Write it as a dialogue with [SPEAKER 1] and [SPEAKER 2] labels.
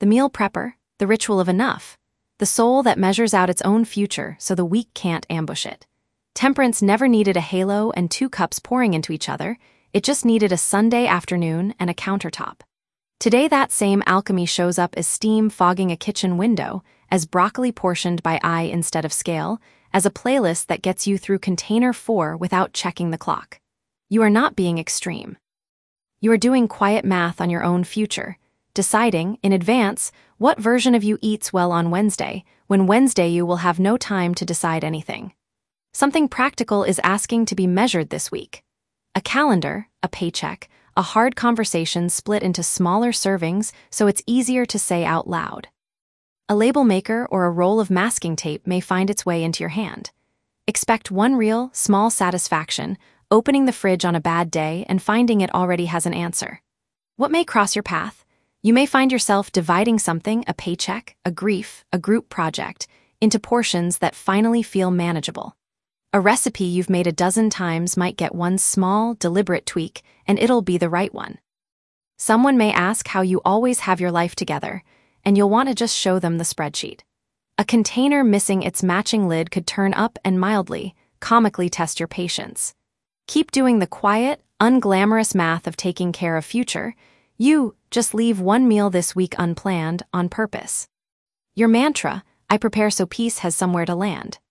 [SPEAKER 1] the meal prepper, the ritual of enough, the soul that measures out its own future so the week can't ambush it. Temperance never needed a halo and 2 cups pouring into each other, it just needed a Sunday afternoon and a countertop. Today that same alchemy shows up as steam fogging a kitchen window, as broccoli portioned by eye instead of scale, as a playlist that gets you through container 4 without checking the clock. You are not being extreme. You are doing quiet math on your own future, deciding, in advance, what version of you eats well on Wednesday, when Wednesday you will have no time to decide anything. Something practical is asking to be measured this week. A calendar, a paycheck, a hard conversation split into smaller servings so it's easier to say out loud. A label maker or a roll of masking tape may find its way into your hand. Expect one real, small satisfaction, opening the fridge on a bad day and finding it already has an answer. What may cross your path? You may find yourself dividing something, a paycheck, a grief, a group project, into portions that finally feel manageable. A recipe you've made a dozen times might get one small, deliberate tweak, and it'll be the right one. Someone may ask how you always have your life together, and you'll want to just show them the spreadsheet. A container missing its matching lid could turn up and mildly, comically test your patience. Keep doing the quiet, unglamorous math of taking care of future. You just leave one meal this week unplanned on purpose. Your mantra, I prepare so peace has somewhere to land.